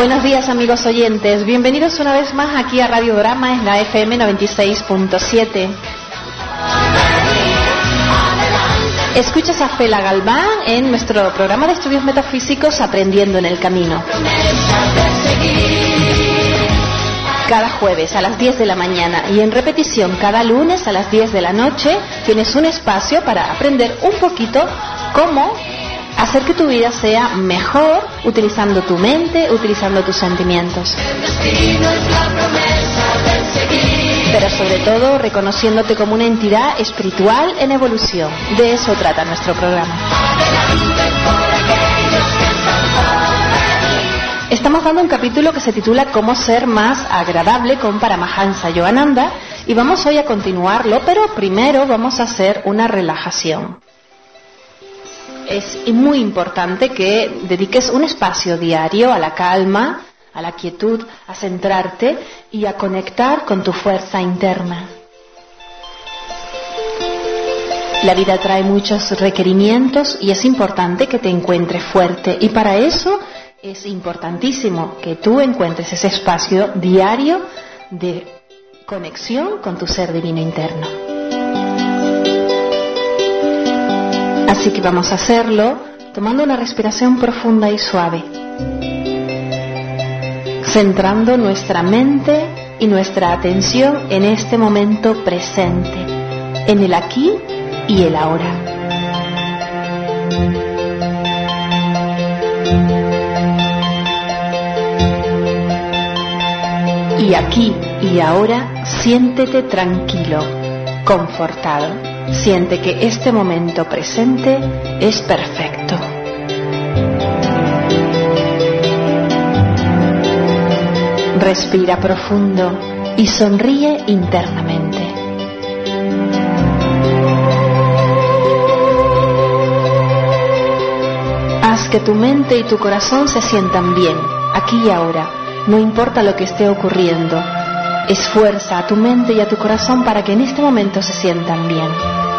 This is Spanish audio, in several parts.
Buenos días, amigos oyentes. Bienvenidos una vez más aquí a Radio Drama en la FM 96.7. Escuchas a Fela Galván en nuestro programa de estudios metafísicos Aprendiendo en el Camino. Cada jueves a las 10 de la mañana y en repetición cada lunes a las 10 de la noche tienes un espacio para aprender un poquito cómo hacer que tu vida sea mejor utilizando tu mente, utilizando tus sentimientos. Pero sobre todo reconociéndote como una entidad espiritual en evolución. De eso trata nuestro programa. Estamos dando un capítulo que se titula Cómo ser más agradable con Paramahansa Yogananda y vamos hoy a continuarlo, pero primero vamos a hacer una relajación. Es muy importante que dediques un espacio diario a la calma, a la quietud, a centrarte y a conectar con tu fuerza interna. La vida trae muchos requerimientos y es importante que te encuentres fuerte y para eso es importantísimo que tú encuentres ese espacio diario de conexión con tu ser divino interno. Así que vamos a hacerlo tomando una respiración profunda y suave, centrando nuestra mente y nuestra atención en este momento presente, en el aquí y el ahora. Y aquí y ahora siéntete tranquilo, confortado. Siente que este momento presente es perfecto. Respira profundo y sonríe internamente. Haz que tu mente y tu corazón se sientan bien, aquí y ahora. No importa lo que esté ocurriendo, esfuerza a tu mente y a tu corazón para que en este momento se sientan bien.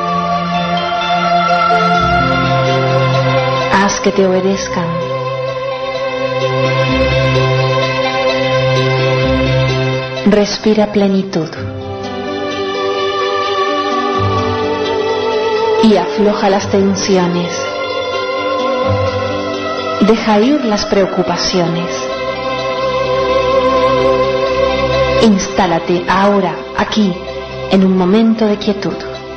Haz que te obedezcan. Respira plenitud. Y afloja las tensiones. Deja ir las preocupaciones. Instálate ahora, aquí, en un momento de quietud.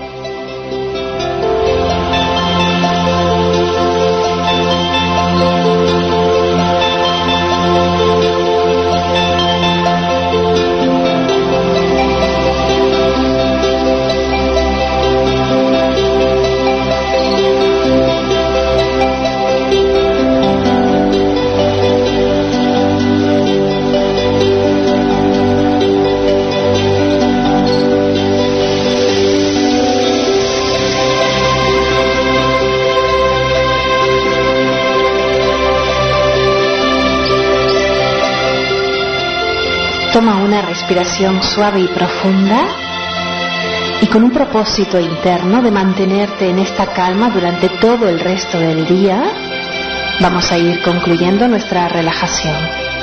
Toma una respiración suave y profunda y con un propósito interno de mantenerte en esta calma durante todo el resto del día, vamos a ir concluyendo nuestra relajación.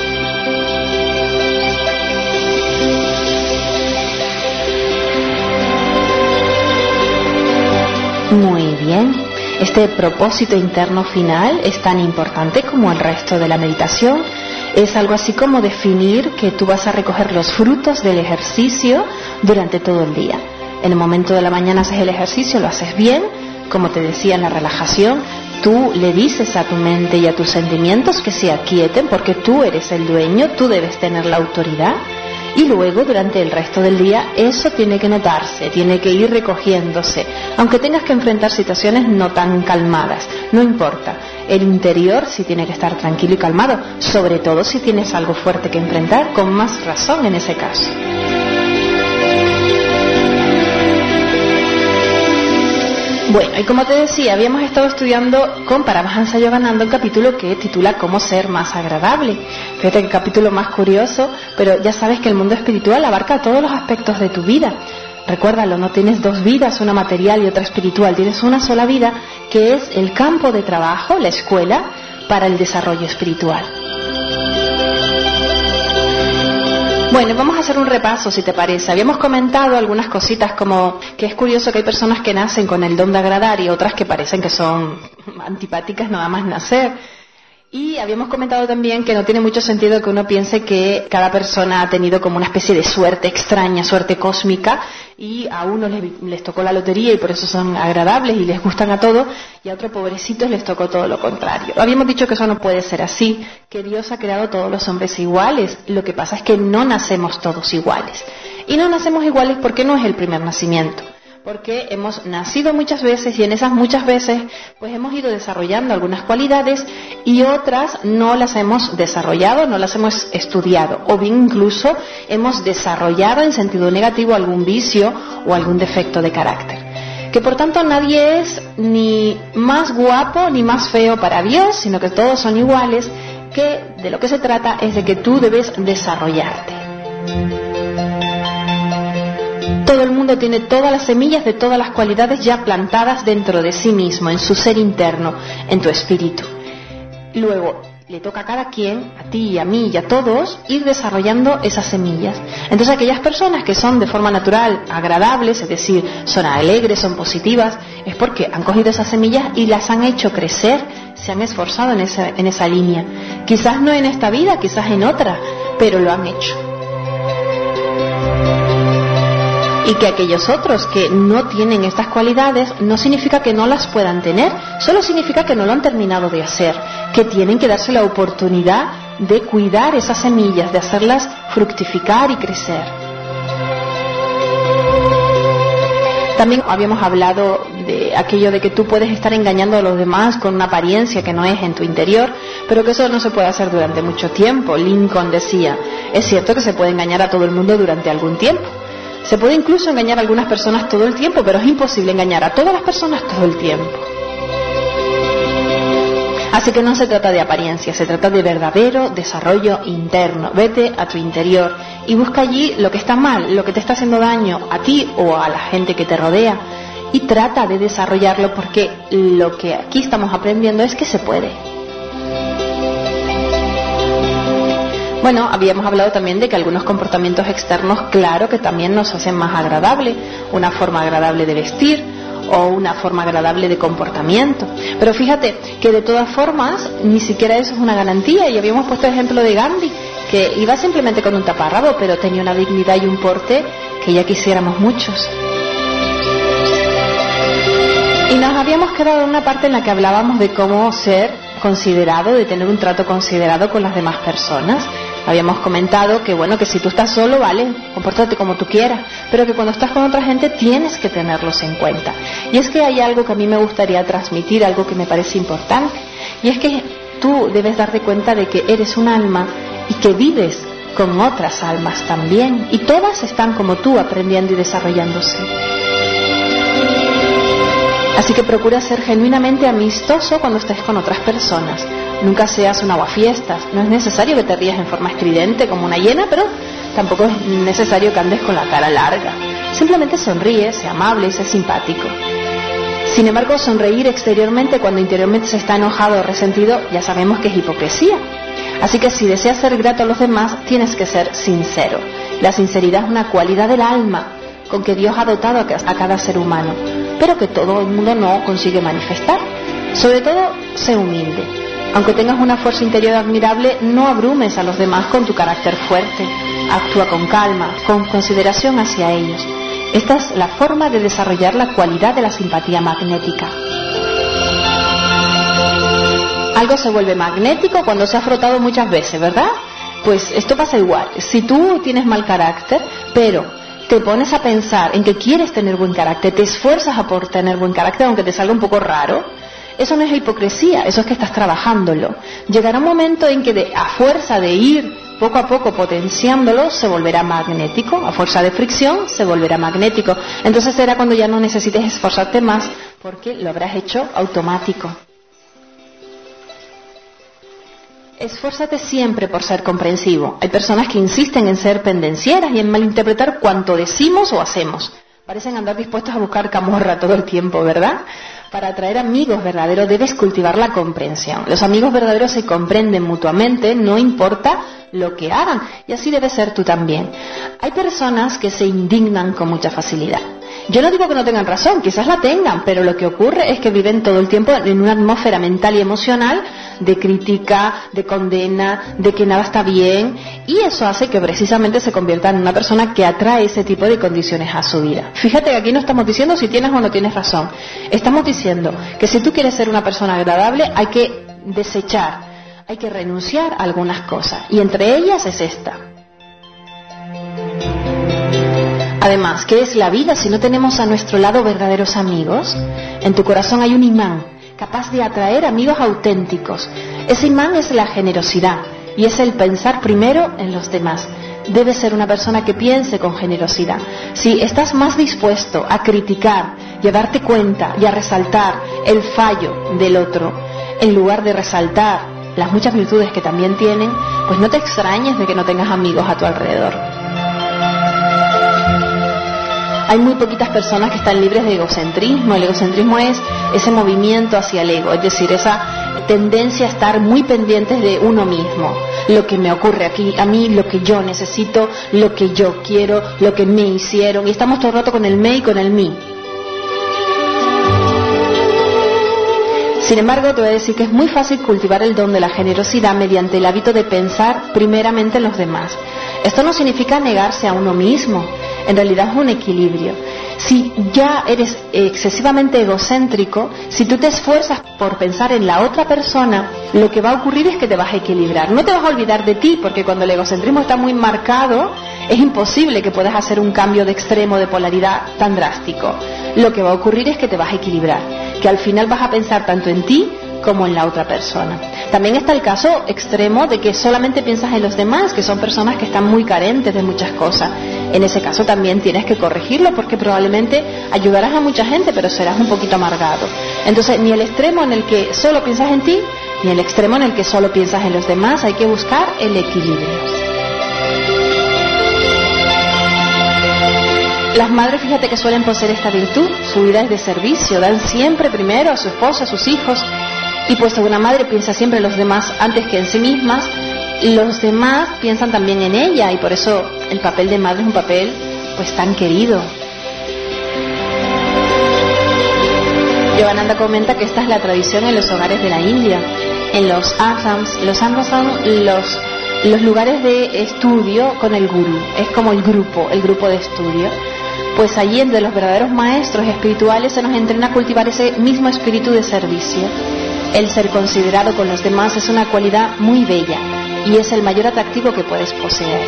Muy bien, este propósito interno final es tan importante como el resto de la meditación. Es algo así como definir que tú vas a recoger los frutos del ejercicio durante todo el día. En el momento de la mañana haces el ejercicio, lo haces bien, como te decía en la relajación, tú le dices a tu mente y a tus sentimientos que se aquieten porque tú eres el dueño, tú debes tener la autoridad. Y luego, durante el resto del día, eso tiene que notarse, tiene que ir recogiéndose. Aunque tengas que enfrentar situaciones no tan calmadas, no importa. El interior sí tiene que estar tranquilo y calmado, sobre todo si tienes algo fuerte que enfrentar, con más razón en ese caso. Bueno, y como te decía, habíamos estado estudiando con Paramahansa Yogananda un capítulo que titula Cómo ser más agradable. Fíjate qué capítulo más curioso, pero ya sabes que el mundo espiritual abarca todos los aspectos de tu vida. Recuérdalo, no tienes dos vidas, una material y otra espiritual, tienes una sola vida que es el campo de trabajo, la escuela, para el desarrollo espiritual. Bueno, vamos a hacer un repaso, si te parece. Habíamos comentado algunas cositas como que es curioso que hay personas que nacen con el don de agradar y otras que parecen que son antipáticas nada más nacer. Y habíamos comentado también que no tiene mucho sentido que uno piense que cada persona ha tenido como una especie de suerte extraña, suerte cósmica, y a uno les tocó la lotería y por eso son agradables y les gustan a todos, y a otros pobrecitos les tocó todo lo contrario. Habíamos dicho que eso no puede ser así, que Dios ha creado a todos los hombres iguales. Lo que pasa es que no nacemos todos iguales. Y no nacemos iguales porque no es el primer nacimiento. Porque hemos nacido muchas veces y en esas muchas veces pues hemos ido desarrollando algunas cualidades y otras no las hemos desarrollado, no las hemos estudiado, o bien incluso hemos desarrollado en sentido negativo algún vicio o algún defecto de carácter. Que por tanto nadie es ni más guapo ni más feo para Dios, sino que todos son iguales, que de lo que se trata es de que tú debes desarrollarte. Todo el mundo tiene todas las semillas de todas las cualidades ya plantadas dentro de sí mismo, en su ser interno, en tu espíritu. Luego, le toca a cada quien, a ti y a mí y a todos, ir desarrollando esas semillas. Entonces, aquellas personas que son de forma natural agradables, es decir, son alegres, son positivas, es porque han cogido esas semillas y las han hecho crecer, se han esforzado en esa línea. Quizás no en esta vida, quizás en otra, pero lo han hecho. Y que aquellos otros que no tienen estas cualidades no significa que no las puedan tener, solo significa que no lo han terminado de hacer, que tienen que darse la oportunidad de cuidar esas semillas, de hacerlas fructificar y crecer. También habíamos hablado de aquello de que tú puedes estar engañando a los demás con una apariencia que no es en tu interior, pero que eso no se puede hacer durante mucho tiempo. Lincoln decía, es cierto que se puede engañar a todo el mundo durante algún tiempo. Se puede incluso engañar a algunas personas todo el tiempo, pero es imposible engañar a todas las personas todo el tiempo. Así que no se trata de apariencia, se trata de verdadero desarrollo interno. Vete a tu interior y busca allí lo que está mal, lo que te está haciendo daño a ti o a la gente que te rodea, y trata de desarrollarlo, porque lo que aquí estamos aprendiendo es que se puede. Bueno, habíamos hablado también de que algunos comportamientos externos, claro que también nos hacen más agradable, una forma agradable de vestir o una forma agradable de comportamiento. Pero fíjate que de todas formas ni siquiera eso es una garantía, y habíamos puesto el ejemplo de Gandhi, que iba simplemente con un taparrabo, pero tenía una dignidad y un porte que ya quisiéramos muchos. Y nos habíamos quedado en una parte en la que hablábamos de cómo ser considerado, de tener un trato considerado con las demás personas. Habíamos comentado que bueno, que si tú estás solo, vale, compórtate como tú quieras, pero que cuando estás con otra gente tienes que tenerlos en cuenta. Y es que hay algo que a mí me gustaría transmitir, algo que me parece importante, y es que tú debes darte cuenta de que eres un alma y que vives con otras almas también, y todas están como tú, aprendiendo y desarrollándose. Así que procura ser genuinamente amistoso cuando estés con otras personas. Nunca seas un aguafiestas. No es necesario que te rías en forma estridente como una hiena, pero tampoco es necesario que andes con la cara larga. Simplemente sonríe, sé amable y sé simpático. Sin embargo, sonreír exteriormente cuando interiormente se está enojado o resentido, ya sabemos que es hipocresía. Así que si deseas ser grato a los demás, tienes que ser sincero. La sinceridad es una cualidad del alma con que Dios ha dotado a cada ser humano, pero que todo el mundo no consigue manifestar. Sobre todo, sé humilde. Aunque tengas una fuerza interior admirable, no abrumes a los demás con tu carácter fuerte. Actúa con calma, con consideración hacia ellos. Esta es la forma de desarrollar la cualidad de la simpatía magnética. Algo se vuelve magnético cuando se ha frotado muchas veces, ¿verdad? Pues esto pasa igual. Si tú tienes mal carácter, pero te pones a pensar en que quieres tener buen carácter, te esfuerzas por tener buen carácter, aunque te salga un poco raro, eso no es hipocresía, eso es que estás trabajándolo. Llegará un momento en que a fuerza de ir poco a poco potenciándolo, se volverá magnético, a fuerza de fricción se volverá magnético. Entonces será cuando ya no necesites esforzarte más, porque lo habrás hecho automático. Esfuérzate siempre por ser comprensivo. Hay personas que insisten en ser pendencieras y en malinterpretar cuanto decimos o hacemos. Parecen andar dispuestos a buscar camorra todo el tiempo, ¿verdad? Para atraer amigos verdaderos debes cultivar la comprensión. Los amigos verdaderos se comprenden mutuamente, no importa lo que hagan, y así debe ser tú también. Hay personas que se indignan con mucha facilidad. Yo no digo que no tengan razón, quizás la tengan, pero lo que ocurre es que viven todo el tiempo en una atmósfera mental y emocional de crítica, de condena, de que nada está bien, y eso hace que precisamente se convierta en una persona que atrae ese tipo de condiciones a su vida. Fíjate que aquí no estamos diciendo si tienes o no tienes razón, estamos diciendo que si tú quieres ser una persona agradable hay que desechar, hay que renunciar a algunas cosas, y entre ellas es esta. Además, ¿qué es la vida si no tenemos a nuestro lado verdaderos amigos? En tu corazón hay un imán capaz de atraer amigos auténticos. Ese imán es la generosidad y es el pensar primero en los demás. Debes ser una persona que piense con generosidad. Si estás más dispuesto a criticar y a darte cuenta y a resaltar el fallo del otro, en lugar de resaltar las muchas virtudes que también tienen, pues no te extrañes de que no tengas amigos a tu alrededor. Hay muy poquitas personas que están libres de egocentrismo. El egocentrismo es ese movimiento hacia el ego, es decir, esa tendencia a estar muy pendientes de uno mismo. Lo que me ocurre aquí, a mí, lo que yo necesito, lo que yo quiero, lo que me hicieron. Y estamos todo el rato con el me y con el mí. Sin embargo, te voy a decir que es muy fácil cultivar el don de la generosidad mediante el hábito de pensar primeramente en los demás. Esto no significa negarse a uno mismo, en realidad es un equilibrio. Si ya eres excesivamente egocéntrico, si tú te esfuerzas por pensar en la otra persona, lo que va a ocurrir es que te vas a equilibrar. No te vas a olvidar de ti, porque cuando el egocentrismo está muy marcado, es imposible que puedas hacer un cambio de extremo, de polaridad tan drástico. Lo que va a ocurrir es que te vas a equilibrar, que al final vas a pensar tanto en ti como en la otra persona. También está el caso extremo de que solamente piensas en los demás, que son personas que están muy carentes de muchas cosas. En ese caso también tienes que corregirlo, porque probablemente ayudarás a mucha gente, pero serás un poquito amargado. Entonces, ni el extremo en el que solo piensas en ti, ni el extremo en el que solo piensas en los demás. Hay que buscar el equilibrio. Las madres, fíjate que suelen poseer esta virtud. Su vida es de servicio, dan siempre primero a su esposo, a sus hijos. Y puesto que una madre piensa siempre en los demás antes que en sí mismas, los demás piensan también en ella, y por eso el papel de madre es un papel pues tan querido. Yogananda comenta que esta es la tradición en los hogares de la India. En los ashrams son los lugares de estudio con el gurú, es como el grupo de estudio. Pues allí, entre los verdaderos maestros espirituales, se nos entrena a cultivar ese mismo espíritu de servicio. El ser considerado con los demás es una cualidad muy bella y es el mayor atractivo que puedes poseer.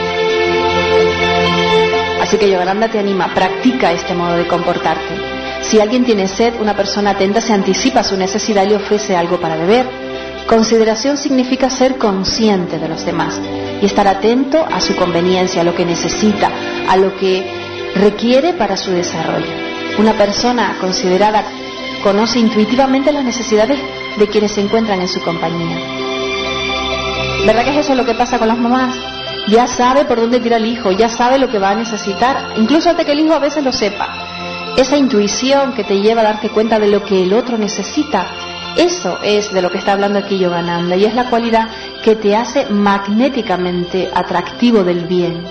Así que Yogananda te anima, practica este modo de comportarte. Si alguien tiene sed, una persona atenta se anticipa a su necesidad y le ofrece algo para beber. Consideración significa ser consciente de los demás y estar atento a su conveniencia, a lo que necesita, a lo que requiere para su desarrollo. Una persona considerada conoce intuitivamente las necesidades de quienes se encuentran en su compañía. ¿Verdad que es eso lo que pasa con las mamás? Ya sabe por dónde tira el hijo, ya sabe lo que va a necesitar, incluso hasta que el hijo a veces lo sepa. Esa intuición que te lleva a darte cuenta de lo que el otro necesita, eso es de lo que está hablando aquí Yogananda, y es la cualidad que te hace magnéticamente atractivo del bien.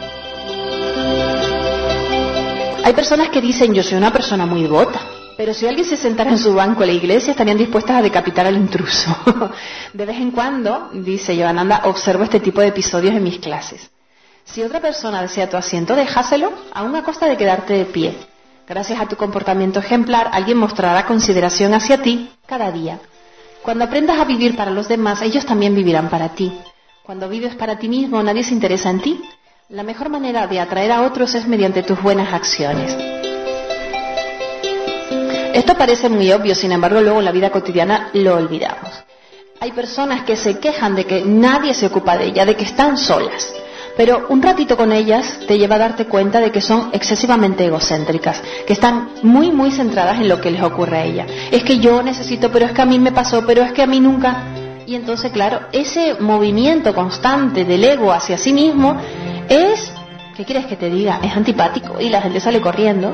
Hay personas que dicen, yo soy una persona muy devota, pero si alguien se sentara en su banco en la iglesia, estarían dispuestas a decapitar al intruso. De vez en cuando, dice Yogananda, observo este tipo de episodios en mis clases. Si otra persona desea tu asiento, déjaselo, aún a costa de quedarte de pie. Gracias a tu comportamiento ejemplar, alguien mostrará consideración hacia ti cada día. Cuando aprendas a vivir para los demás, ellos también vivirán para ti. Cuando vives para ti mismo, nadie se interesa en ti. La mejor manera de atraer a otros es mediante tus buenas acciones. Esto parece muy obvio, sin embargo, luego en la vida cotidiana lo olvidamos. Hay personas que se quejan de que nadie se ocupa de ellas, de que están solas. Pero un ratito con ellas te lleva a darte cuenta de que son excesivamente egocéntricas, que están muy, muy centradas en lo que les ocurre a ellas. Es que yo necesito, pero es que a mí me pasó, pero es que a mí nunca. Y entonces, claro, ese movimiento constante del ego hacia sí mismo es ¿Qué quieres que te diga? Es antipático y la gente sale corriendo.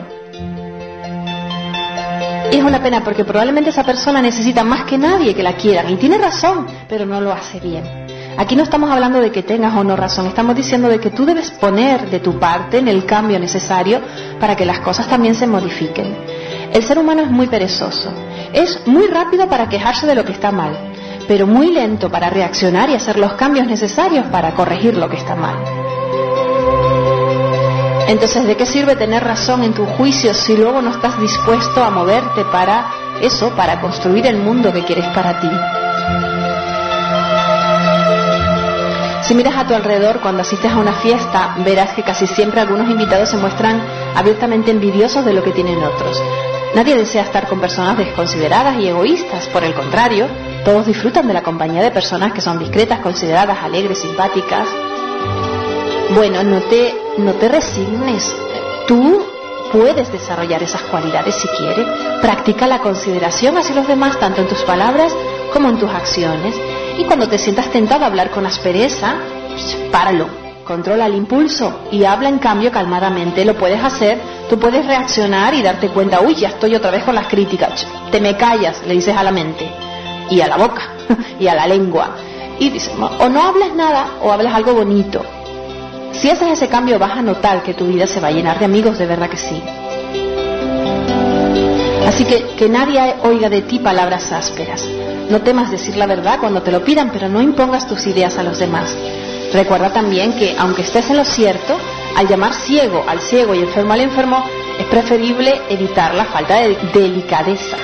Y es una pena porque probablemente esa persona necesita más que nadie que la quieran y tiene razón, pero no lo hace bien. Aquí no estamos hablando de que tengas o no razón, estamos diciendo de que tú debes poner de tu parte en el cambio necesario para que las cosas también se modifiquen. El ser humano es muy perezoso, es muy rápido para quejarse de lo que está mal, pero muy lento para reaccionar y hacer los cambios necesarios para corregir lo que está mal. Entonces, ¿de qué sirve tener razón en tu juicio si luego no estás dispuesto a moverte para eso, para construir el mundo que quieres para ti? Si miras a tu alrededor cuando asistes a una fiesta, verás que casi siempre algunos invitados se muestran abiertamente envidiosos de lo que tienen otros. Nadie desea estar con personas desconsideradas y egoístas, por el contrario, todos disfrutan de la compañía de personas que son discretas, consideradas, alegres, simpáticas. Bueno, no te resignes. Tú puedes desarrollar esas cualidades si quieres. Practica la consideración hacia los demás, tanto en tus palabras como en tus acciones. Y cuando te sientas tentado a hablar con aspereza, páralo. Controla el impulso y habla en cambio calmadamente. Lo puedes hacer, tú puedes reaccionar y darte cuenta, uy, ya estoy otra vez con las críticas. Te me callas, le dices a la mente y a la boca y a la lengua. Y dices, o no hables nada o hablas algo bonito. Si haces ese cambio vas a notar que tu vida se va a llenar de amigos, de verdad que sí. Así que nadie oiga de ti palabras ásperas. No temas decir la verdad cuando te lo pidan, pero no impongas tus ideas a los demás. Recuerda también que, aunque estés en lo cierto, al llamar ciego al ciego y enfermo al enfermo, es preferible evitar la falta de delicadeza.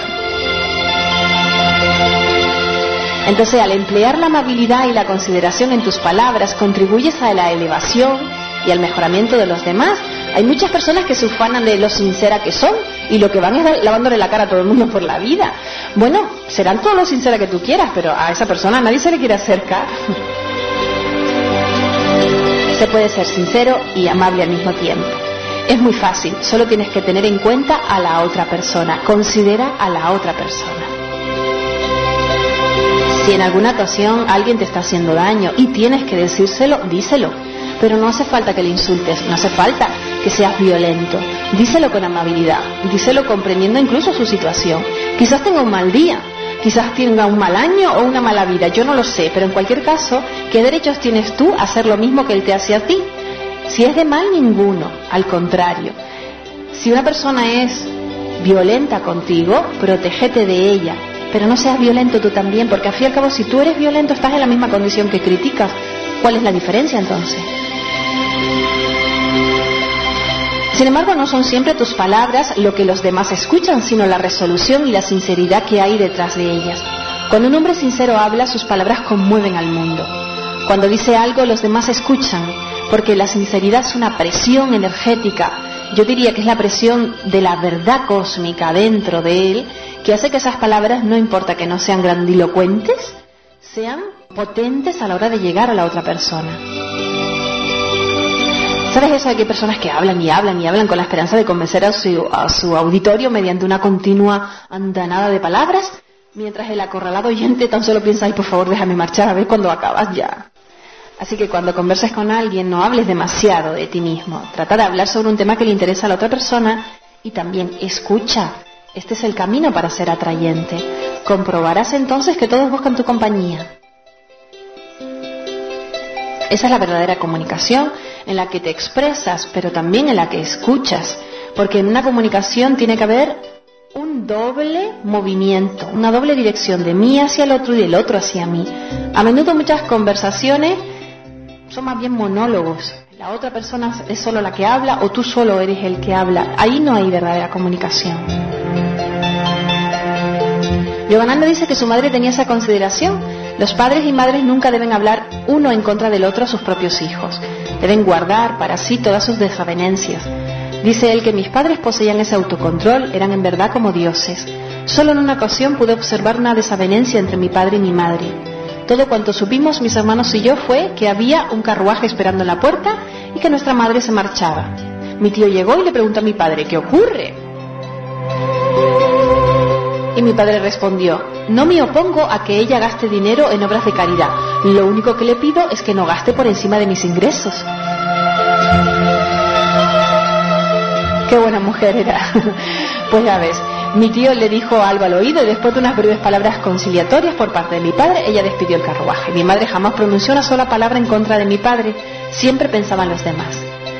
Entonces, al emplear la amabilidad y la consideración en tus palabras, contribuyes a la elevación y al mejoramiento de los demás. Hay muchas personas que se ufanan de lo sincera que son y lo que van es lavándole la cara a todo el mundo por la vida. Bueno, serán todo lo sincera que tú quieras, pero a esa persona nadie se le quiere acercar. Se puede ser sincero y amable al mismo tiempo. Es muy fácil, solo tienes que tener en cuenta a la otra persona. Considera a la otra persona. Si en alguna ocasión alguien te está haciendo daño y tienes que decírselo, díselo. Pero no hace falta que le insultes, no hace falta que seas violento. Díselo con amabilidad, díselo comprendiendo incluso su situación. Quizás tenga un mal día, quizás tenga un mal año o una mala vida, yo no lo sé, pero en cualquier caso, ¿qué derechos tienes tú a hacer lo mismo que él te hace a ti? Si es de mal, ninguno, al contrario. Si una persona es violenta contigo, protégete de ella. Pero no seas violento tú también, porque al fin y al cabo, si tú eres violento, estás en la misma condición que criticas. ¿Cuál es la diferencia entonces? Sin embargo, no son siempre tus palabras lo que los demás escuchan, sino la resolución y la sinceridad que hay detrás de ellas. Cuando un hombre sincero habla, sus palabras conmueven al mundo. Cuando dice algo, los demás escuchan, porque la sinceridad es una presión energética. Yo diría que es la presión de la verdad cósmica dentro de él, que hace que esas palabras, no importa que no sean grandilocuentes, sean potentes a la hora de llegar a la otra persona. ¿Sabes eso de que hay personas que hablan y hablan y hablan con la esperanza de convencer a su auditorio mediante una continua andanada de palabras? Mientras el acorralado oyente tan solo piensa, ay, por favor, déjame marchar, a ver cuándo acabas ya. Así que cuando converses con alguien, no hables demasiado de ti mismo. Trata de hablar sobre un tema que le interesa a la otra persona y también escucha. Este es el camino para ser atrayente. Comprobarás entonces que todos buscan tu compañía. Esa es la verdadera comunicación, en la que te expresas, pero también en la que escuchas. Porque en una comunicación tiene que haber un doble movimiento, una doble dirección, de mí hacia el otro y del otro hacia mí. A menudo muchas conversaciones son más bien monólogos. La otra persona es solo la que habla o tú solo eres el que habla. Ahí no hay verdadera comunicación. Yogananda dice que su madre tenía esa consideración. Los padres y madres nunca deben hablar uno en contra del otro a sus propios hijos. Deben guardar para sí todas sus desavenencias. Dice él que mis padres poseían ese autocontrol, eran en verdad como dioses. Solo en una ocasión pude observar una desavenencia entre mi padre y mi madre. Todo cuanto supimos mis hermanos y yo fue que había un carruaje esperando en la puerta y que nuestra madre se marchaba. Mi tío llegó y le preguntó a mi padre, ¿qué ocurre? Y mi padre respondió, no me opongo a que ella gaste dinero en obras de caridad. Lo único que le pido es que no gaste por encima de mis ingresos. mujer era. Pues ya ves, mi tío le dijo algo al oído y después de unas breves palabras conciliatorias por parte de mi padre, ella despidió el carruaje. Mi madre jamás pronunció una sola palabra en contra de mi padre, siempre pensaba en los demás.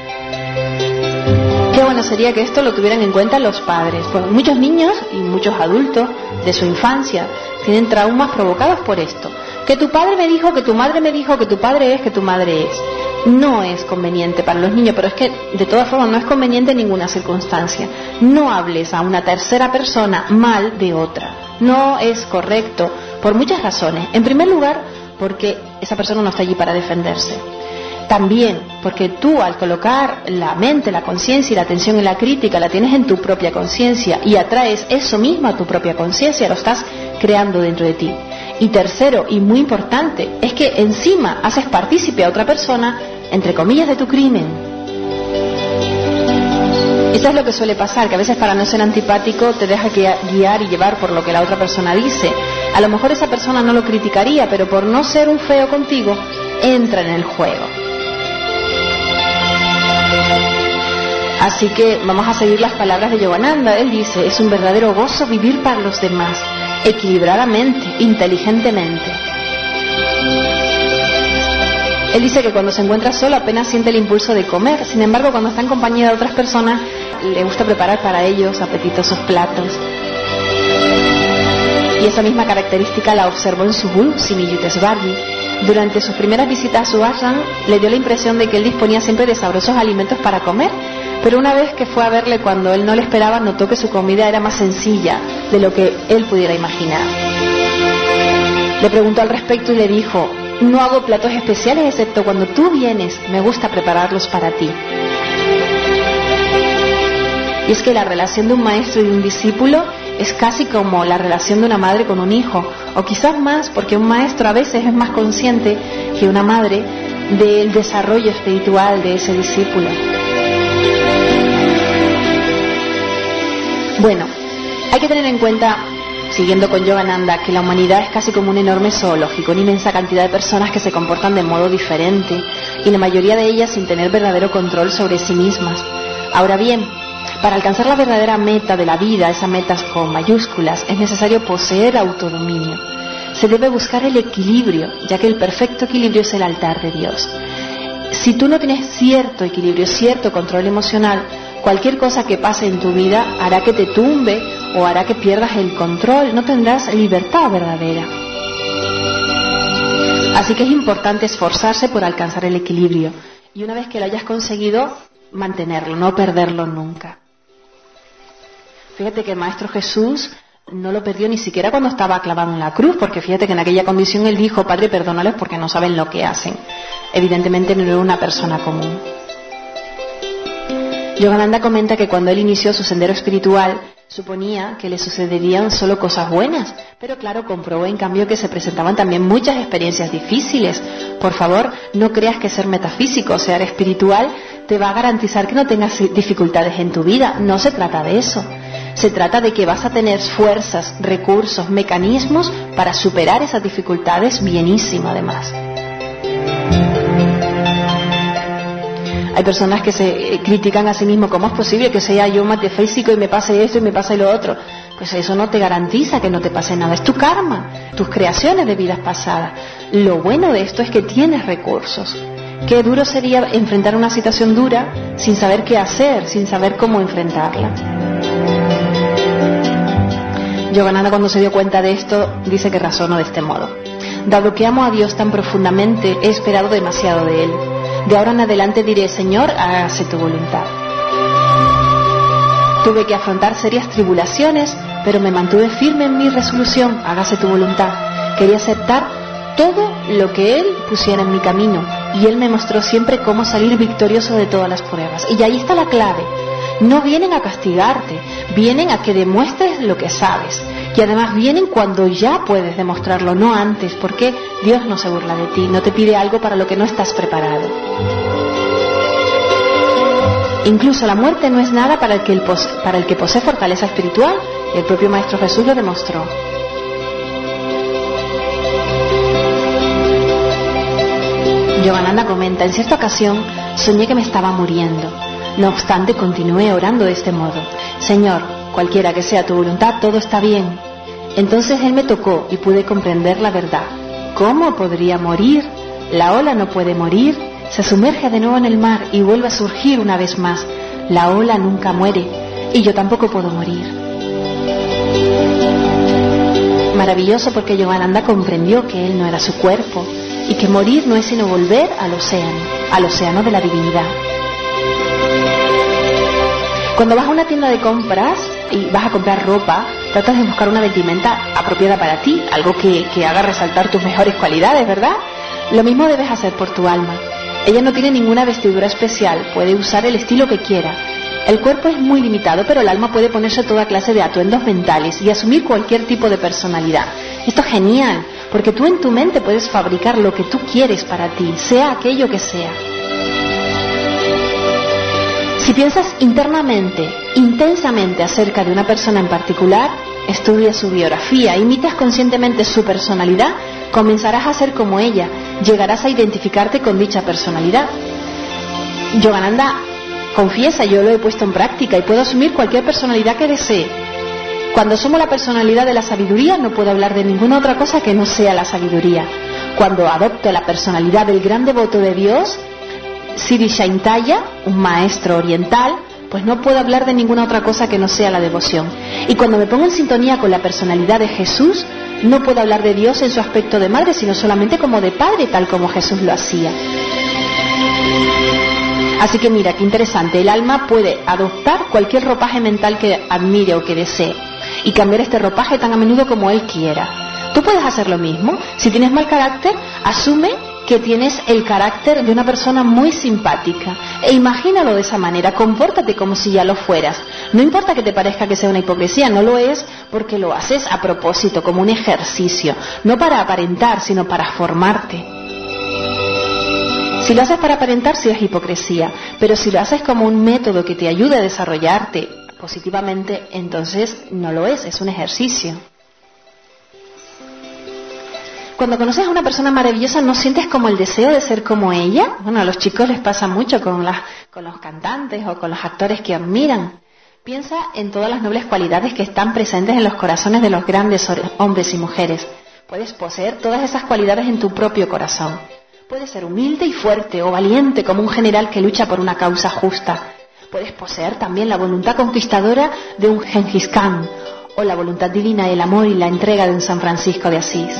Qué bueno sería que esto lo tuvieran en cuenta los padres, pues muchos niños y muchos adultos de su infancia tienen traumas provocados por esto. Que tu padre me dijo, que tu madre me dijo, que tu padre es, que tu madre es. No es conveniente para los niños, pero es que de todas formas no es conveniente en ninguna circunstancia. No hables a una tercera persona mal de otra. No es correcto por muchas razones. En primer lugar, porque esa persona no está allí para defenderse. También porque tú, al colocar la mente, la conciencia y la atención en la crítica, la tienes en tu propia conciencia y atraes eso mismo a tu propia conciencia, lo estás creando dentro de ti. Y tercero, y muy importante, es que encima haces partícipe a otra persona, entre comillas, de tu crimen. Eso es lo que suele pasar, que a veces para no ser antipático te deja guiar y llevar por lo que la otra persona dice. A lo mejor esa persona no lo criticaría, pero por no ser un feo contigo, entra en el juego. Así que vamos a seguir las palabras de Yogananda. Él dice, es un verdadero gozo vivir para los demás, equilibradamente, inteligentemente. Él dice que cuando se encuentra solo apenas siente el impulso de comer, sin embargo cuando está en compañía de otras personas le gusta preparar para ellos apetitosos platos. Y esa misma característica la observó en su gurú, Simi Yukteswargi. Durante sus primeras visitas a su ashram le dio la impresión de que él disponía siempre de sabrosos alimentos para comer, pero una vez que fue a verle cuando él no le esperaba, notó que su comida era más sencilla de lo que él pudiera imaginar. Le preguntó al respecto y le dijo, no hago platos especiales excepto cuando tú vienes, me gusta prepararlos para ti. Y es que la relación de un maestro y de un discípulo es casi como la relación de una madre con un hijo, o quizás más, porque un maestro a veces es más consciente que una madre del desarrollo espiritual de ese discípulo. Bueno, hay que tener en cuenta, siguiendo con Yogananda, que la humanidad es casi como un enorme zoológico, una inmensa cantidad de personas que se comportan de modo diferente y la mayoría de ellas sin tener verdadero control sobre sí mismas. Ahora bien, para alcanzar la verdadera meta de la vida, esa meta con mayúsculas, es necesario poseer autodominio. Se debe buscar el equilibrio, ya que el perfecto equilibrio es el altar de Dios. Si tú no tienes cierto equilibrio, cierto control emocional, cualquier cosa que pase en tu vida hará que te tumbe o hará que pierdas el control, no tendrás libertad verdadera. Así que es importante esforzarse por alcanzar el equilibrio y una vez que lo hayas conseguido, mantenerlo, no perderlo nunca. Fíjate que el Maestro Jesús no lo perdió ni siquiera cuando estaba clavado en la cruz, porque fíjate que en aquella condición él dijo, Padre, perdónales porque no saben lo que hacen. Evidentemente no era una persona común. Yogananda comenta que cuando él inició su sendero espiritual suponía que le sucederían solo cosas buenas, pero claro, comprobó en cambio que se presentaban también muchas experiencias difíciles. Por favor, no creas que ser metafísico o ser espiritual te va a garantizar que no tengas dificultades en tu vida. No se trata de eso. Se trata de que vas a tener fuerzas, recursos, mecanismos para superar esas dificultades bienísimo además. Hay personas que se critican a sí mismos, ¿cómo es posible que sea yo metafísico y me pase esto y me pase lo otro? Pues eso no te garantiza que no te pase nada, es tu karma, tus creaciones de vidas pasadas. Lo bueno de esto es que tienes recursos. Qué duro sería enfrentar una situación dura sin saber qué hacer, sin saber cómo enfrentarla. Yogananda, cuando se dio cuenta de esto, dice que razonó de este modo: dado que amo a Dios tan profundamente, he esperado demasiado de Él. De ahora en adelante diré, Señor, hágase tu voluntad. Tuve que afrontar serias tribulaciones, pero me mantuve firme en mi resolución, hágase tu voluntad. Quería aceptar todo lo que Él pusiera en mi camino, y Él me mostró siempre cómo salir victorioso de todas las pruebas. Y ahí está la clave. No vienen a castigarte, vienen a que demuestres lo que sabes. Y además vienen cuando ya puedes demostrarlo, no antes, porque Dios no se burla de ti, no te pide algo para lo que no estás preparado. Incluso la muerte no es nada para el que posee fortaleza espiritual, y el propio Maestro Jesús lo demostró. Yogananda comenta, en cierta ocasión soñé que me estaba muriendo. No obstante, continué orando de este modo: Señor, cualquiera que sea tu voluntad, todo está bien. Entonces Él me tocó y pude comprender la verdad. ¿Cómo podría morir? La ola no puede morir. Se sumerge de nuevo en el mar y vuelve a surgir una vez más. La ola nunca muere y yo tampoco puedo morir. Maravilloso, porque Yogananda comprendió que él no era su cuerpo y que morir no es sino volver al océano de la divinidad. Cuando vas a una tienda de compras y vas a comprar ropa, tratas de buscar una vestimenta apropiada para ti, algo que haga resaltar tus mejores cualidades, ¿verdad? Lo mismo debes hacer por tu alma. Ella no tiene ninguna vestidura especial, puede usar el estilo que quiera. El cuerpo es muy limitado, pero el alma puede ponerse toda clase de atuendos mentales y asumir cualquier tipo de personalidad. Esto es genial, porque tú en tu mente puedes fabricar lo que tú quieres para ti, sea aquello que sea. Si piensas internamente, intensamente acerca de una persona en particular, estudias su biografía, imitas conscientemente su personalidad, comenzarás a ser como ella, llegarás a identificarte con dicha personalidad. Yogananda confiesa: yo lo he puesto en práctica y puedo asumir cualquier personalidad que desee. Cuando asumo la personalidad de la sabiduría, no puedo hablar de ninguna otra cosa que no sea la sabiduría. Cuando adopto la personalidad del gran devoto de Dios, Sri Shaintaya, un maestro oriental, pues no puedo hablar de ninguna otra cosa que no sea la devoción. Y cuando me pongo en sintonía con la personalidad de Jesús, no puedo hablar de Dios en su aspecto de madre, sino solamente como de padre, tal como Jesús lo hacía. Así que mira, qué interesante, el alma puede adoptar cualquier ropaje mental que admire o que desee y cambiar este ropaje tan a menudo como él quiera. Tú puedes hacer lo mismo. Si tienes mal carácter, asume que tienes el carácter de una persona muy simpática e imagínalo de esa manera, compórtate como si ya lo fueras. No importa que te parezca que sea una hipocresía, no lo es, porque lo haces a propósito, como un ejercicio, no para aparentar, sino para formarte. Si lo haces para aparentar, sí es hipocresía, pero si lo haces como un método que te ayude a desarrollarte positivamente, entonces no lo es un ejercicio. Cuando conoces a una persona maravillosa, ¿no sientes como el deseo de ser como ella? Bueno, a los chicos les pasa mucho con los cantantes o con los actores que admiran. Piensa en todas las nobles cualidades que están presentes en los corazones de los grandes hombres y mujeres. Puedes poseer todas esas cualidades en tu propio corazón. Puedes ser humilde y fuerte o valiente como un general que lucha por una causa justa. Puedes poseer también la voluntad conquistadora de un Gengis Khan o la voluntad divina, el amor y la entrega de un San Francisco de Asís.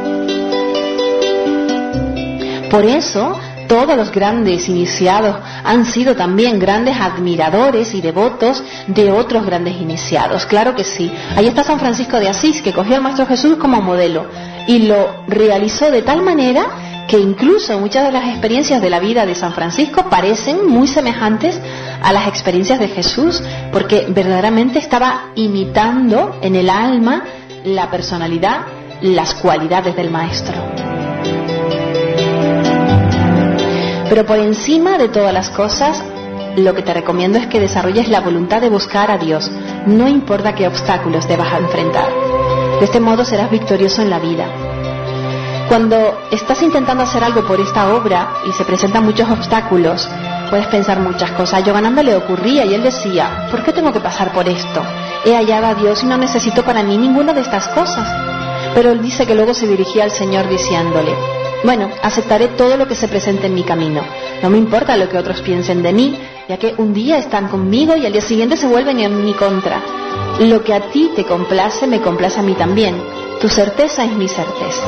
Por eso, todos los grandes iniciados han sido también grandes admiradores y devotos de otros grandes iniciados. Claro que sí. Ahí está San Francisco de Asís, que cogió al Maestro Jesús como modelo y lo realizó de tal manera que incluso muchas de las experiencias de la vida de San Francisco parecen muy semejantes a las experiencias de Jesús, porque verdaderamente estaba imitando en el alma la personalidad, las cualidades del Maestro. Pero por encima de todas las cosas, lo que te recomiendo es que desarrolles la voluntad de buscar a Dios, no importa qué obstáculos debas enfrentar. De este modo serás victorioso en la vida. Cuando estás intentando hacer algo por esta obra y se presentan muchos obstáculos, puedes pensar muchas cosas. A Yogananda le ocurría y él decía: ¿por qué tengo que pasar por esto? He hallado a Dios y no necesito para mí ninguna de estas cosas. Pero él dice que luego se dirigía al Señor diciéndole: bueno, aceptaré todo lo que se presente en mi camino. No me importa lo que otros piensen de mí, ya que un día están conmigo y al día siguiente se vuelven en mi contra. Lo que a ti te complace, me complace a mí también. Tu certeza es mi certeza.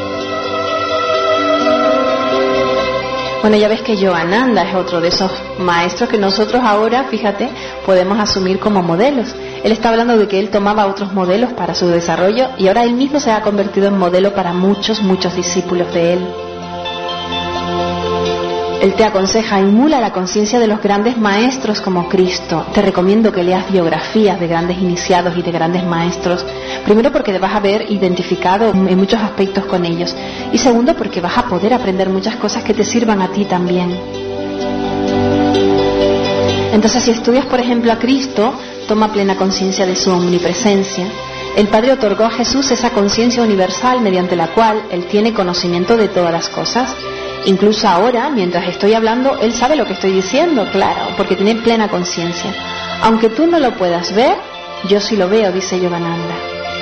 Bueno, ya ves que Yogananda es otro de esos maestros que nosotros ahora, fíjate, podemos asumir como modelos. Él está hablando de que él tomaba otros modelos para su desarrollo y ahora él mismo se ha convertido en modelo para muchos discípulos de él. Él te aconseja: emula la conciencia de los grandes maestros como Cristo. Te recomiendo que leas biografías de grandes iniciados y de grandes maestros. Primero, porque te vas a ver identificado en muchos aspectos con ellos. Y segundo, porque vas a poder aprender muchas cosas que te sirvan a ti también. Entonces, si estudias, por ejemplo, a Cristo, toma plena conciencia de su omnipresencia. El Padre otorgó a Jesús esa conciencia universal mediante la cual Él tiene conocimiento de todas las cosas. Incluso ahora, mientras estoy hablando, Él sabe lo que estoy diciendo, claro, porque tiene plena conciencia. Aunque tú no lo puedas ver, yo sí lo veo, dice Yogananda.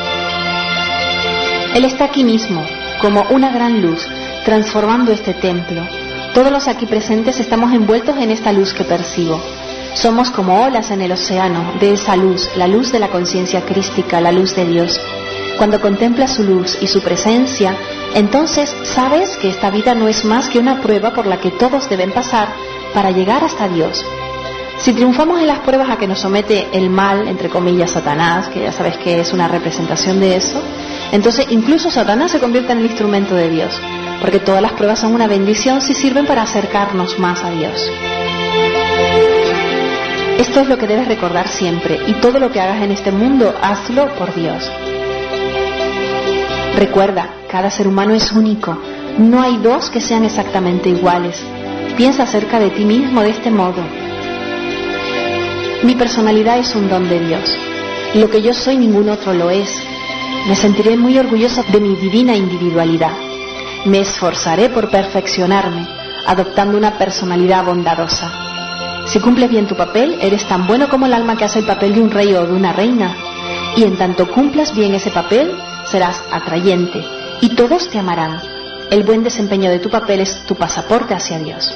Él está aquí mismo, como una gran luz, transformando este templo. Todos los aquí presentes estamos envueltos en esta luz que percibo. Somos como olas en el océano de esa luz, la luz de la conciencia crística, la luz de Dios. Cuando contemplas su luz y su presencia, entonces sabes que esta vida no es más que una prueba por la que todos deben pasar para llegar hasta Dios. Si triunfamos en las pruebas a que nos somete el mal, entre comillas, Satanás, que ya sabes que es una representación de eso, entonces incluso Satanás se convierte en el instrumento de Dios, porque todas las pruebas son una bendición si sirven para acercarnos más a Dios. Esto es lo que debes recordar siempre, y todo lo que hagas en este mundo, hazlo por Dios. Recuerda, cada ser humano es único, no hay dos que sean exactamente iguales. Piensa acerca de ti mismo de este modo. Mi personalidad es un don de Dios. Lo que yo soy ningún otro lo es. Me sentiré muy orgullosa de mi divina individualidad. Me esforzaré por perfeccionarme, adoptando una personalidad bondadosa. Si cumples bien tu papel, eres tan bueno como el alma que hace el papel de un rey o de una reina. Y en tanto cumplas bien ese papel, serás atrayente y todos te amarán. El buen desempeño de tu papel es tu pasaporte hacia Dios.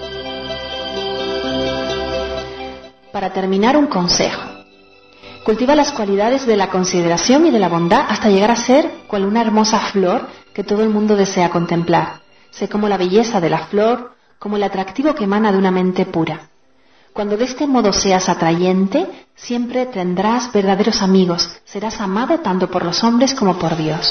Para terminar, un consejo. Cultiva las cualidades de la consideración y de la bondad hasta llegar a ser cual una hermosa flor que todo el mundo desea contemplar. Sé como la belleza de la flor, como el atractivo que emana de una mente pura. Cuando de este modo seas atrayente, siempre tendrás verdaderos amigos, serás amado tanto por los hombres como por Dios.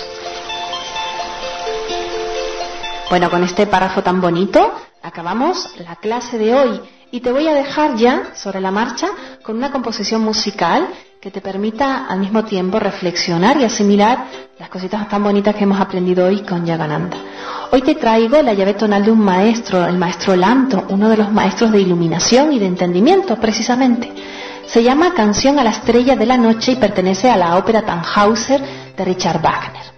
Bueno, con este párrafo tan bonito acabamos la clase de hoy y te voy a dejar ya sobre la marcha con una composición musical que te permita al mismo tiempo reflexionar y asimilar las cositas tan bonitas que hemos aprendido hoy con Yogananda. Hoy te traigo la llave tonal de un maestro, el maestro Lanto, uno de los maestros de iluminación y de entendimiento, precisamente. Se llama Canción a la estrella de la noche y pertenece a la ópera Tannhäuser de Richard Wagner.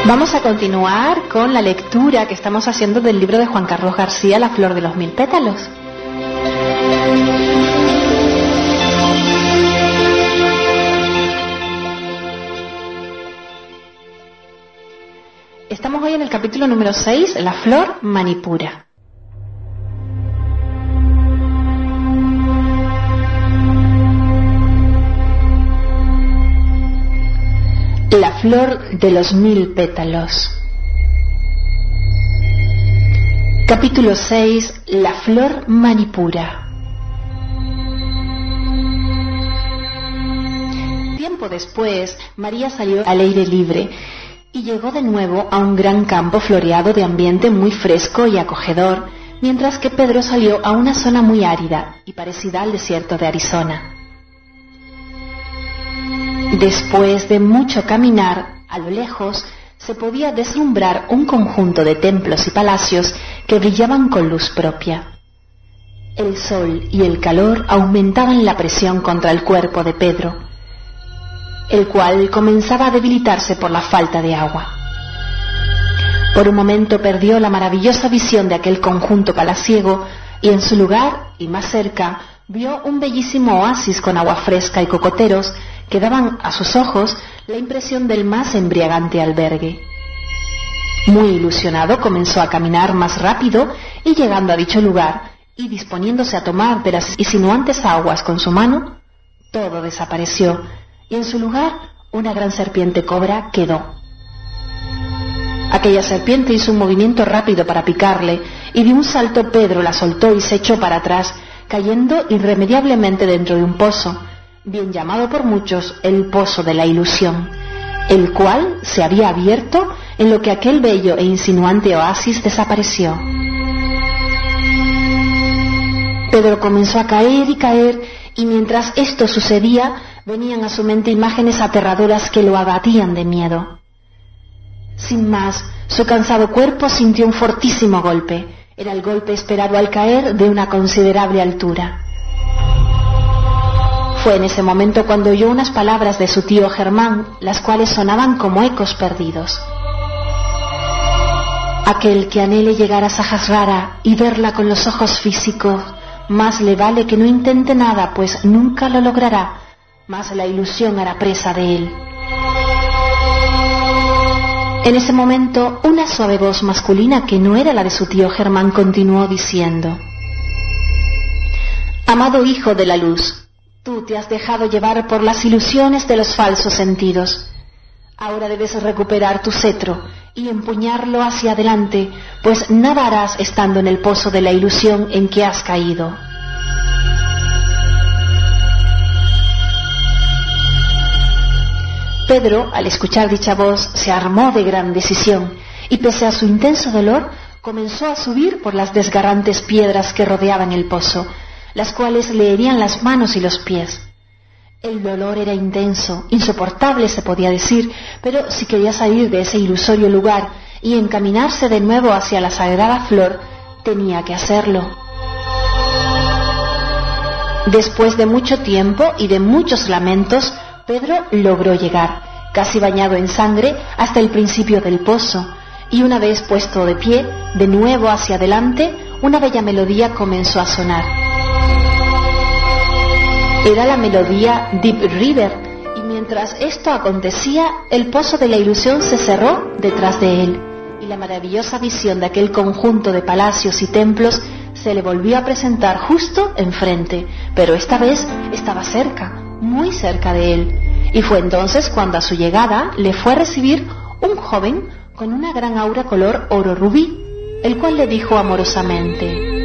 Vamos a continuar con la lectura que estamos haciendo del libro de Juan Carlos García, La flor de los mil pétalos. Estamos hoy en el capítulo número 6, La flor Manipura. La flor de los mil pétalos. Capítulo 6. La flor Manipura. Tiempo después, María salió al aire libre y llegó de nuevo a un gran campo floreado de ambiente muy fresco y acogedor, mientras que Pedro salió a una zona muy árida y parecida al desierto de Arizona. Después de mucho caminar, a lo lejos se podía deslumbrar un conjunto de templos y palacios que brillaban con luz propia. El sol y el calor aumentaban la presión contra el cuerpo de Pedro, el cual comenzaba a debilitarse por la falta de agua. Por un momento perdió la maravillosa visión de aquel conjunto palaciego y en su lugar, y más cerca, vio un bellísimo oasis con agua fresca y cocoteros que daban a sus ojos la impresión del más embriagante albergue. Muy ilusionado, comenzó a caminar más rápido y llegando a dicho lugar y disponiéndose a tomar de las insinuantes aguas con su mano, todo desapareció y en su lugar una gran serpiente cobra quedó. Aquella serpiente hizo un movimiento rápido para picarle y de un salto Pedro la soltó y se echó para atrás, cayendo irremediablemente dentro de un pozo, bien llamado por muchos el pozo de la ilusión, el cual se había abierto en lo que aquel bello e insinuante oasis desapareció. Pedro comenzó a caer y caer, y mientras esto sucedía, venían a su mente imágenes aterradoras que lo abatían de miedo. Sin más, su cansado cuerpo sintió un fortísimo golpe. Era el golpe esperado al caer de una considerable altura. Fue en ese momento cuando oyó unas palabras de su tío Germán, las cuales sonaban como ecos perdidos. Aquel que anhele llegar a Sahasrara y verla con los ojos físicos, más le vale que no intente nada, pues nunca lo logrará, más la ilusión hará presa de él. En ese momento, una suave voz masculina que no era la de su tío Germán continuó diciendo: Amado hijo de la luz, tú te has dejado llevar por las ilusiones de los falsos sentidos. Ahora debes recuperar tu cetro y empuñarlo hacia adelante, pues nada harás estando en el pozo de la ilusión en que has caído. Pedro, al escuchar dicha voz, se armó de gran decisión y, pese a su intenso dolor, comenzó a subir por las desgarrantes piedras que rodeaban el pozo, las cuales le herían las manos y los pies. El dolor era intenso, insoportable se podía decir, pero si quería salir de ese ilusorio lugar y encaminarse de nuevo hacia la sagrada flor, tenía que hacerlo. Después de mucho tiempo y de muchos lamentos, Pedro logró llegar, casi bañado en sangre, hasta el principio del pozo, y una vez puesto de pie, de nuevo hacia adelante, una bella melodía comenzó a sonar. Era la melodía Deep River, y mientras esto acontecía, el pozo de la ilusión se cerró detrás de él, y la maravillosa visión de aquel conjunto de palacios y templos se le volvió a presentar justo enfrente, pero esta vez estaba cerca, muy cerca de él, y fue entonces cuando a su llegada le fue a recibir un joven con una gran aura color oro rubí, el cual le dijo amorosamente: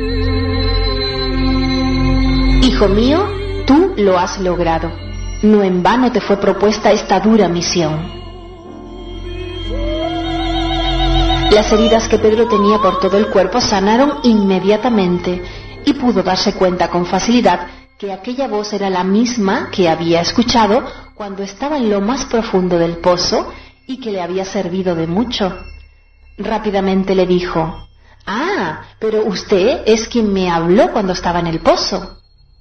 Hijo mío, tú lo has logrado. No en vano te fue propuesta esta dura misión. Las heridas que Pedro tenía por todo el cuerpo sanaron inmediatamente y pudo darse cuenta con facilidad que aquella voz era la misma que había escuchado cuando estaba en lo más profundo del pozo y que le había servido de mucho. Rápidamente le dijo: Ah, pero usted es quien me habló cuando estaba en el pozo.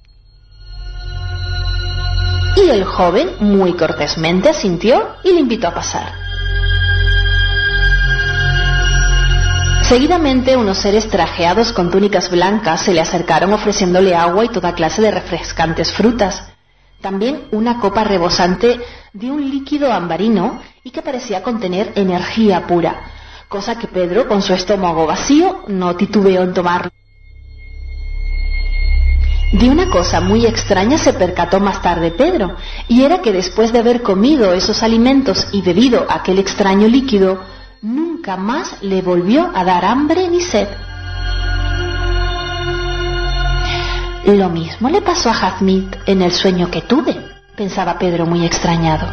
Y el joven muy cortésmente asintió y le invitó a pasar. Seguidamente unos seres trajeados con túnicas blancas se le acercaron ofreciéndole agua y toda clase de refrescantes frutas. También una copa rebosante de un líquido ambarino y que parecía contener energía pura, cosa que Pedro, con su estómago vacío, no titubeó en tomar. De una cosa muy extraña se percató más tarde Pedro, y era que después de haber comido esos alimentos y bebido aquel extraño líquido, nunca más le volvió a dar hambre ni sed. Lo mismo le pasó a Jazmín en el sueño que tuve, pensaba Pedro muy extrañado.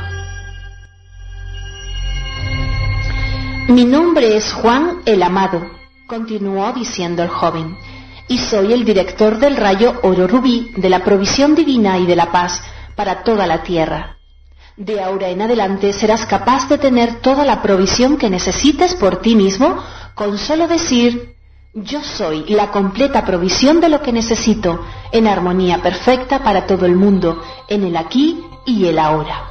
Mi nombre es Juan el Amado, continuó diciendo el joven, y soy el director del rayo oro rubí de la provisión divina y de la paz para toda la tierra. De ahora en adelante serás capaz de tener toda la provisión que necesites por ti mismo con solo decir: yo soy la completa provisión de lo que necesito, en armonía perfecta para todo el mundo, en el aquí y el ahora.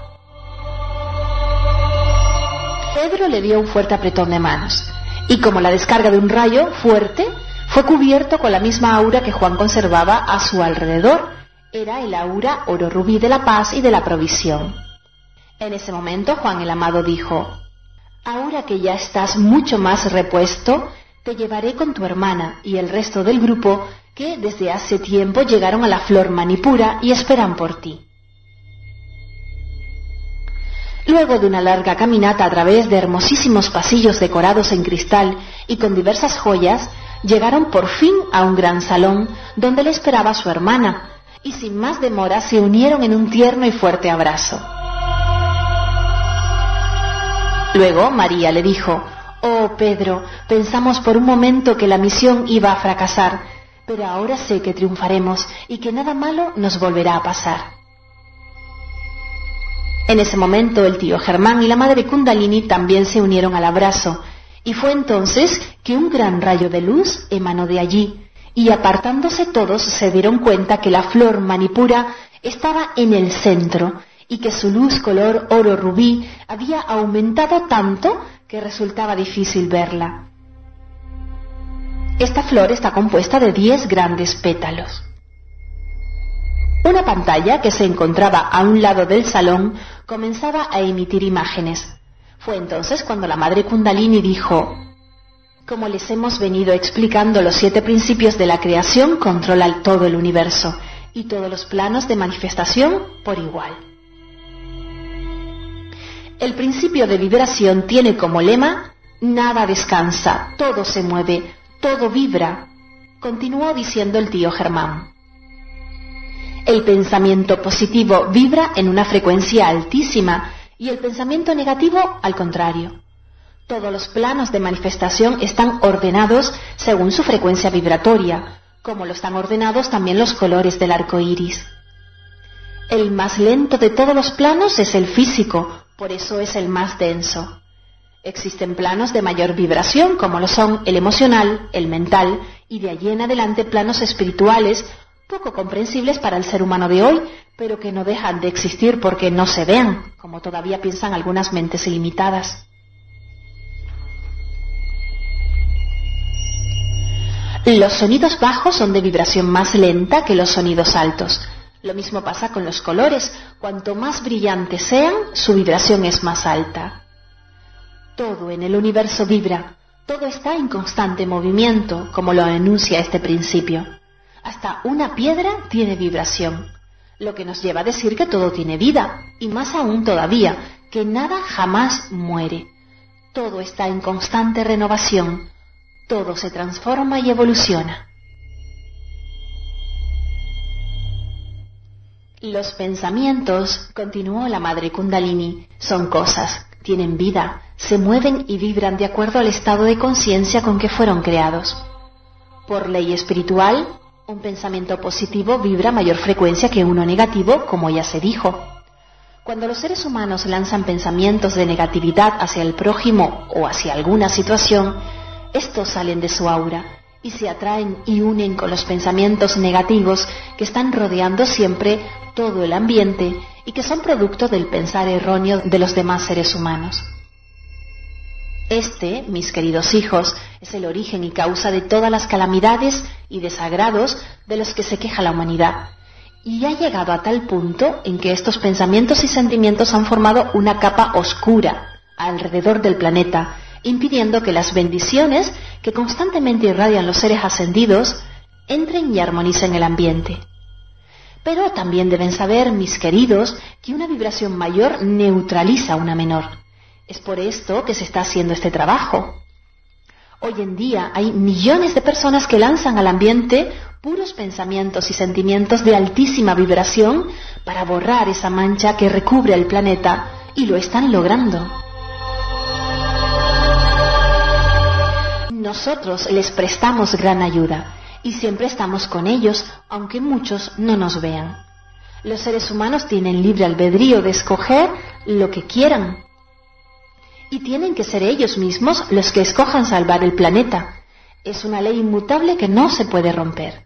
Pedro le dio un fuerte apretón de manos, y como la descarga de un rayo fuerte, fue cubierto con la misma aura que Juan conservaba a su alrededor. Era el aura oro rubí de la paz y de la provisión. En ese momento Juan el Amado dijo: ahora que ya estás mucho más repuesto, te llevaré con tu hermana y el resto del grupo que desde hace tiempo llegaron a la flor Manipura y esperan por ti. Luego de una larga caminata a través de hermosísimos pasillos decorados en cristal y con diversas joyas, llegaron por fin a un gran salón donde le esperaba su hermana, y sin más demora se unieron en un tierno y fuerte abrazo. Luego María le dijo: oh Pedro, pensamos por un momento que la misión iba a fracasar, pero ahora sé que triunfaremos y que nada malo nos volverá a pasar. En ese momento el tío Germán y la madre Kundalini también se unieron al abrazo, y fue entonces que un gran rayo de luz emanó de allí, y apartándose todos se dieron cuenta que la flor Manipura estaba en el centro, y que su luz color oro rubí había aumentado tanto que resultaba difícil verla. Esta flor está compuesta de 10 grandes pétalos. Una pantalla que se encontraba a un lado del salón comenzaba a emitir imágenes. Fue entonces cuando la madre Kundalini dijo: como les hemos venido explicando, los 7 principios de la creación controlan todo el universo y todos los planos de manifestación por igual. El principio de vibración tiene como lema: nada descansa, todo se mueve, todo vibra, continuó diciendo el tío Germán. El pensamiento positivo vibra en una frecuencia altísima y el pensamiento negativo al contrario. Todos los planos de manifestación están ordenados según su frecuencia vibratoria, como lo están ordenados también los colores del arco iris. El más lento de todos los planos es el físico, por eso es el más denso. Existen planos de mayor vibración, como lo son el emocional, el mental, y de allí en adelante planos espirituales, poco comprensibles para el ser humano de hoy, pero que no dejan de existir porque no se vean, como todavía piensan algunas mentes ilimitadas. Los sonidos bajos son de vibración más lenta que los sonidos altos. Lo mismo pasa con los colores. Cuanto más brillantes sean, su vibración es más alta. Todo en el universo vibra. Todo está en constante movimiento, como lo enuncia este principio. Hasta una piedra tiene vibración, lo que nos lleva a decir que todo tiene vida, y más aún todavía, que nada jamás muere. Todo está en constante renovación. Todo se transforma y evoluciona. Los pensamientos, continuó la madre Kundalini, son cosas, tienen vida, se mueven y vibran de acuerdo al estado de conciencia con que fueron creados. Por ley espiritual, un pensamiento positivo vibra a mayor frecuencia que uno negativo, como ya se dijo. Cuando los seres humanos lanzan pensamientos de negatividad hacia el prójimo o hacia alguna situación, estos salen de su aura y se atraen y unen con los pensamientos negativos que están rodeando siempre todo el ambiente y que son producto del pensar erróneo de los demás seres humanos. Este, mis queridos hijos, es el origen y causa de todas las calamidades y desagrados de los que se queja la humanidad. Y ha llegado a tal punto en que estos pensamientos y sentimientos han formado una capa oscura alrededor del planeta, impidiendo que las bendiciones que constantemente irradian los seres ascendidos entren y armonicen el ambiente. Pero también deben saber, mis queridos, que una vibración mayor neutraliza una menor. Es por esto que se está haciendo este trabajo. Hoy en día hay millones de personas que lanzan al ambiente puros pensamientos y sentimientos de altísima vibración para borrar esa mancha que recubre el planeta, y lo están logrando. Nosotros les prestamos gran ayuda y siempre estamos con ellos, aunque muchos no nos vean. Los seres humanos tienen libre albedrío de escoger lo que quieran. Y tienen que ser ellos mismos los que escojan salvar el planeta. Es una ley inmutable que no se puede romper.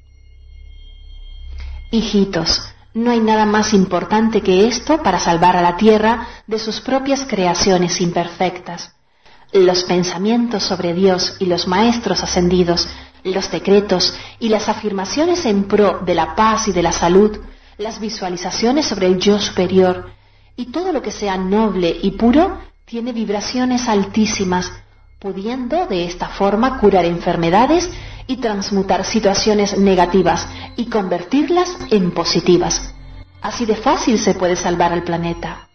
Hijitos, no hay nada más importante que esto para salvar a la Tierra de sus propias creaciones imperfectas. Los pensamientos sobre Dios y los maestros ascendidos, los decretos y las afirmaciones en pro de la paz y de la salud, las visualizaciones sobre el yo superior y todo lo que sea noble y puro tiene vibraciones altísimas, pudiendo de esta forma curar enfermedades y transmutar situaciones negativas y convertirlas en positivas. Así de fácil se puede salvar al planeta.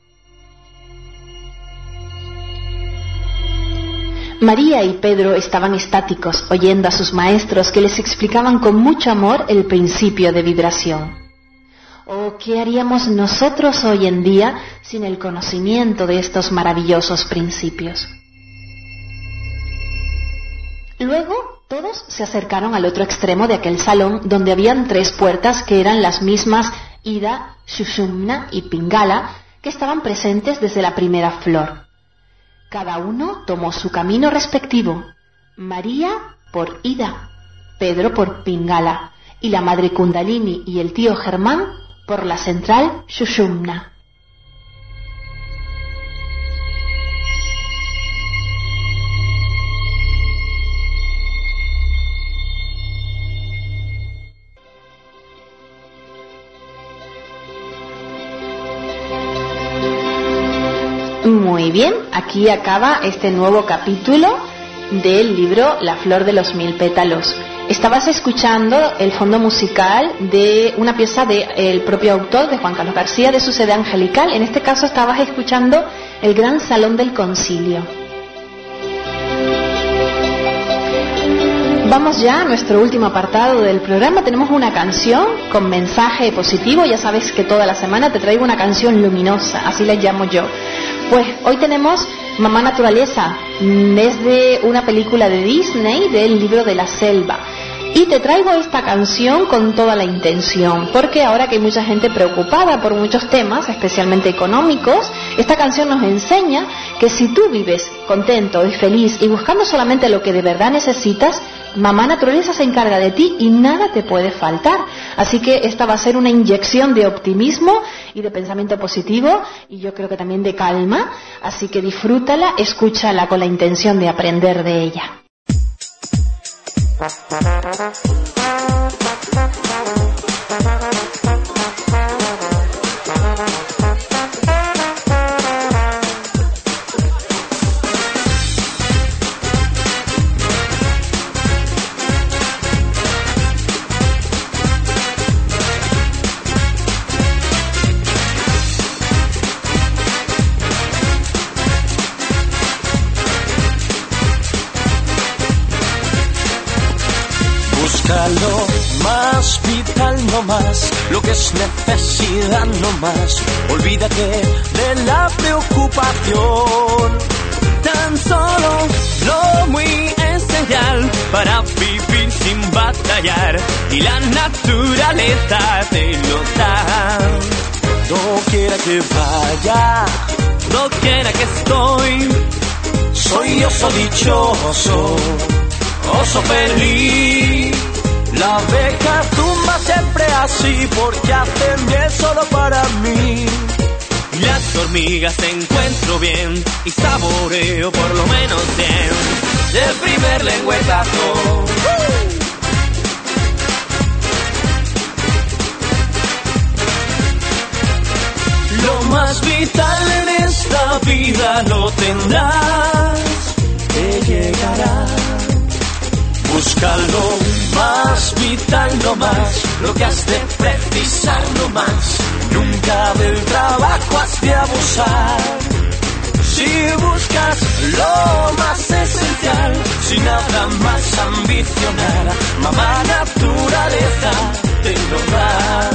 María y Pedro estaban estáticos, oyendo a sus maestros que les explicaban con mucho amor el principio de vibración. ¿O qué haríamos nosotros hoy en día sin el conocimiento de estos maravillosos principios? Luego, todos se acercaron al otro extremo de aquel salón, donde habían 3 puertas que eran las mismas Ida, Sushumna y Pingala, que estaban presentes desde la primera flor. Cada uno tomó su camino respectivo. María por Ida, Pedro por Pingala y la madre Kundalini y el tío Germán por la central Sushumna. Muy bien, aquí acaba este nuevo capítulo del libro La flor de los 1000 pétalos. Estabas escuchando el fondo musical de una pieza del propio autor, de Juan Carlos García, de su CD angelical. En este caso estabas escuchando El Gran Salón del Concilio. Vamos ya a nuestro último apartado del programa. Tenemos una canción con mensaje positivo. Ya sabes que toda la semana te traigo una canción luminosa, así la llamo yo. Pues hoy tenemos Mamá Naturaleza, es de una película de Disney del libro de la selva. Y te traigo esta canción con toda la intención, porque ahora que hay mucha gente preocupada por muchos temas, especialmente económicos, esta canción nos enseña que si tú vives contento y feliz y buscando solamente lo que de verdad necesitas, Mamá Naturaleza se encarga de ti y nada te puede faltar. Así que esta va a ser una inyección de optimismo y de pensamiento positivo, y yo creo que también de calma. Así que disfrútala, escúchala con la intención de aprender de ella. Lo más vital, no más, lo que es necesidad, no más. Olvídate de la preocupación, tan solo lo muy esencial para vivir sin batallar, y la naturaleza te lo da. Doquiera que vaya, doquiera que estoy, soy oso dichoso, oso feliz. La abeja zumba siempre así, porque hace miel solo para mí. y las hormigas encuentro bien y saboreo por lo menos 100 del primer lengüetazo. Lo más vital en esta vida lo tendrás, te llegará. Busca lo más vital, no más, lo que has de precisar, no más. Nunca del trabajo has de abusar. Si buscas lo más esencial, sin nada más ambicionar, mamá naturaleza te lo da.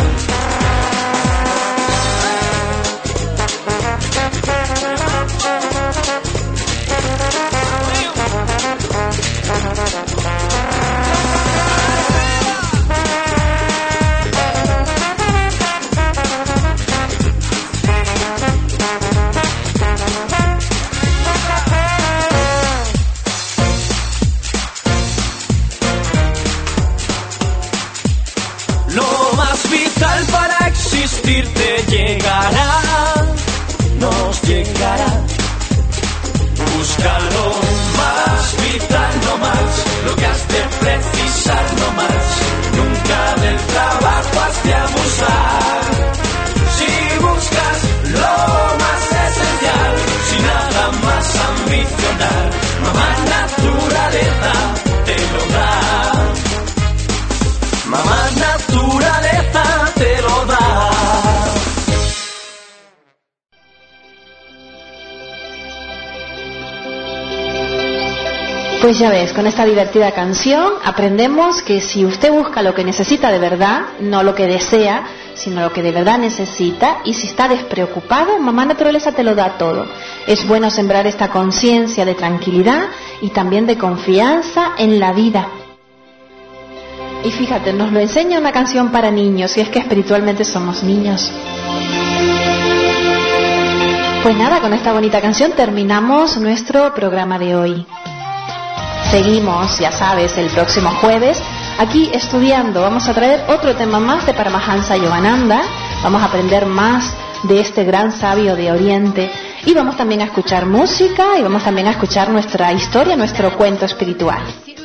Lo más vital para existir te llegará, nos llegará. Busca lo más vital, no más, lo que has de precisar, no más. Nunca del trabajo has de abusar. Si buscas lo más esencial, sin nada más ambicionar, mamá naturaleza te lo da. Mamá naturaleza te lo da. Pues ya ves, con esta divertida canción aprendemos que si usted busca lo que necesita de verdad, no lo que desea, sino lo que de verdad necesita, y si está despreocupado, mamá naturaleza te lo da todo. Es bueno sembrar esta conciencia de tranquilidad y también de confianza en la vida. Y fíjate, nos lo enseña una canción para niños, y es que espiritualmente somos niños. Pues nada, con esta bonita canción terminamos nuestro programa de hoy. Seguimos, ya sabes, el próximo jueves aquí estudiando. Vamos a traer otro tema más de Paramahansa Yogananda. Vamos a aprender más de este gran sabio de Oriente. Y vamos también a escuchar música y vamos también a escuchar nuestra historia, nuestro cuento espiritual.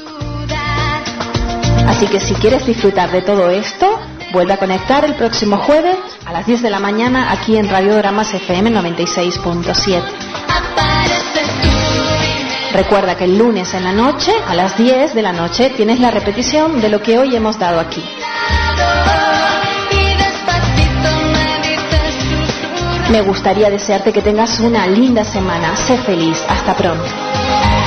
Así que si quieres disfrutar de todo esto, vuelve a conectar el próximo jueves a las 10 de la mañana aquí en Radiodramas FM 96.7. Recuerda que el lunes en la noche, a las 10 de la noche, tienes la repetición de lo que hoy hemos dado aquí. Me gustaría desearte que tengas una linda semana. Sé feliz. Hasta pronto.